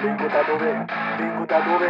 Vengo da dove? Vengo da dove?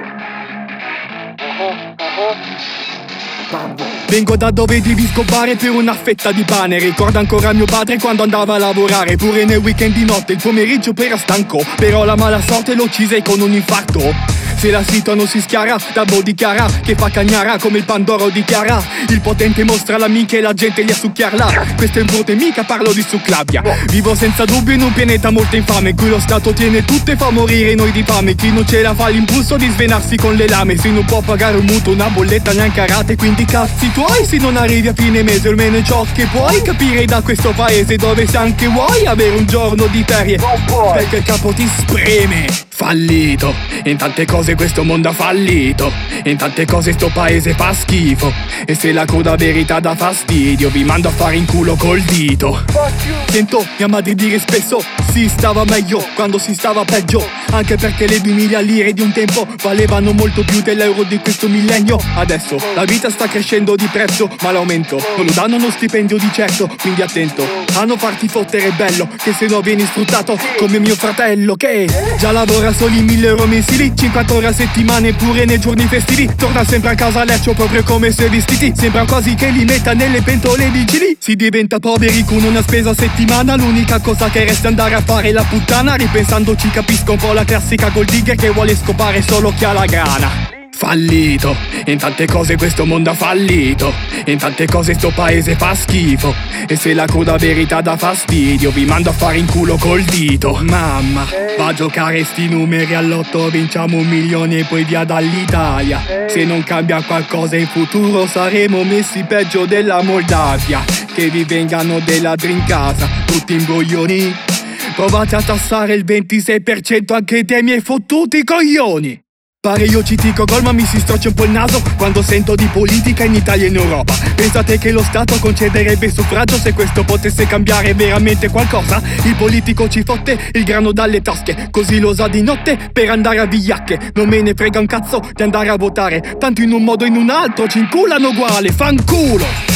Vengo da dove devi scopare per una fetta di pane. Ricordo ancora mio padre quando andava a lavorare, pure nel weekend di notte, il pomeriggio era stanco. Però la mala sorte lo uccise con un infarto. Se la situazione non si schiara, Dabbo dichiara che fa cagnara come il Pandoro dichiara. Il potente mostra l'amica e la gente gli a succhiarla. Questo è un voto e mica parlo di succlavia. Vivo senza dubbio in un pianeta molto infame, in cui lo Stato tiene tutto e fa morire noi di fame. Chi non ce la fa l'impulso di svenarsi con le lame. Se non può pagare un mutuo, una bolletta neanche a rate, quindi cazzi tuoi se non arrivi a fine mese. Almeno è ciò che puoi capire da questo paese, dove se anche vuoi avere un giorno di ferie, perché il capo ti spreme. Fallito, in tante cose questo mondo ha fallito, in tante cose sto paese fa schifo. E se la cruda verità dà fastidio, vi mando a fare in culo col dito. Sento mia madre dire spesso: si stava meglio quando si stava peggio, anche perché le 2000 lire di un tempo valevano molto più dell'euro di questo millennio. Adesso la vita sta crescendo di prezzo, ma l'aumento non lo danno uno stipendio di certo. Quindi attento a non farti fottere bello, che se no vieni sfruttato come mio fratello, che già lavora soli 1000 euro mensili, 50 ore a settimana, pure nei giorni festivi. Torna sempre a casa a leccio proprio come se vestiti. Sembra quasi che li metta nelle pentole vigili. Si diventa poveri con una spesa a settimana. L'unica cosa che resta è andare a fare la puttana. Ripensandoci capisco un po' la classica gold digger che vuole scopare solo chi ha la grana. Fallito, in tante cose questo mondo ha fallito, in tante cose sto paese fa schifo. E se la cruda verità dà fastidio, vi mando a fare in culo col dito. Mamma, va a giocare sti numeri all'otto, vinciamo 1 milione e poi via dall'Italia. Se non cambia qualcosa in futuro saremo messi peggio della Moldavia. Che vi vengano dei ladri in casa, tutti imbroglioni. Provate a tassare il 26% anche dei miei fottuti coglioni. Pare io ci dico gol ma mi si stroccia un po' il naso quando sento di politica in Italia e in Europa. Pensate che lo Stato concederebbe suffragio se questo potesse cambiare veramente qualcosa? Il politico ci fotte il grano dalle tasche, così lo sa di notte per andare a vigliacche. Non me ne frega un cazzo di andare a votare, tanto in un modo o in un altro ci inculano uguale, fanculo!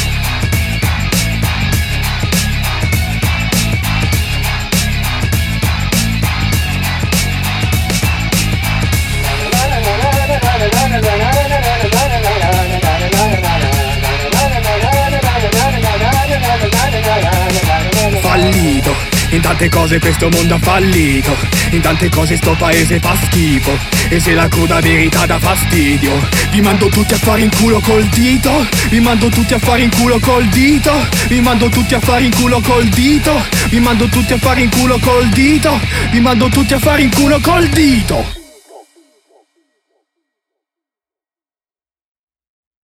Fallito, in tante cose questo mondo ha fallito, in tante cose sto paese fa schifo. E se la cruda verità dà fastidio, vi mando tutti a fare in culo col dito. Vi mando tutti a fare in culo col dito. Vi mando tutti a fare in culo col dito. Vi mando tutti a fare in culo col dito. Vi mando tutti a fare in culo col dito.